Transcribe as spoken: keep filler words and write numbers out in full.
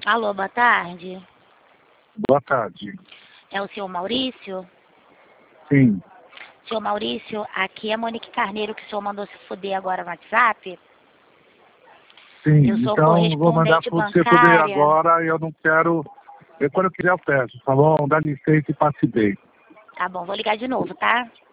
Alô, boa tarde. Boa tarde. É o senhor Maurício? Sim. Senhor Maurício, aqui é a Monique Carneiro, que o senhor mandou se fuder agora no WhatsApp. Sim, Eu sou então vou mandar correspondente para você poder bancária. agora e eu não quero... Eu, quando eu quiser eu peço, tá bom? Dá licença e passe bem. Tá bom, vou ligar de novo, tá?